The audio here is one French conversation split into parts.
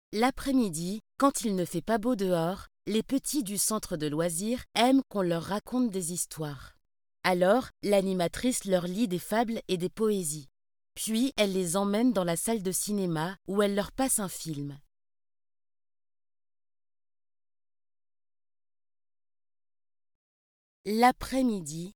L'après-midi, quand il ne fait pas beau dehors, les petits du centre de loisirs aiment qu'on leur raconte des histoires. Alors, l'animatrice leur lit des fables et des poésies. Puis, elle les emmène dans la salle de cinéma où elle leur passe un film. L'après-midi,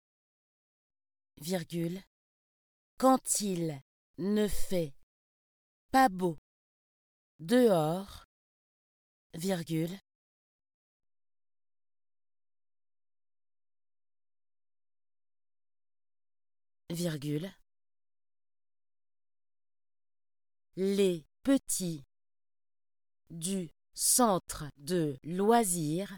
virgule, quand il ne fait pas beau dehors, virgule, virgule, les petits du centre de loisirs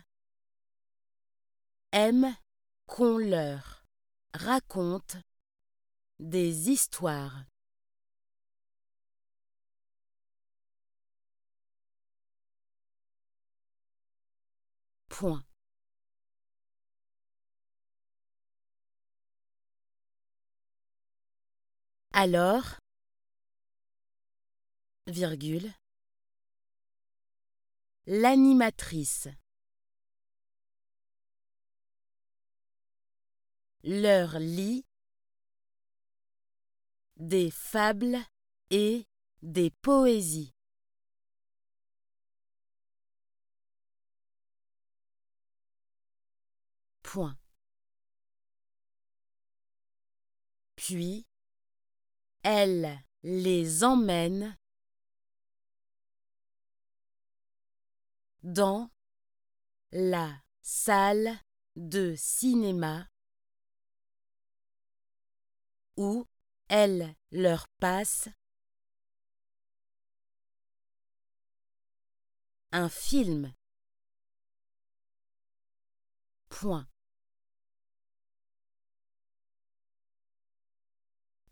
aiment qu'on leur raconte des histoires. Point. Alors, virgule, l'animatrice leur lit des fables et des poésies. Point. Puis, elle les emmène dans la salle de cinéma où elle leur passe un film. Point.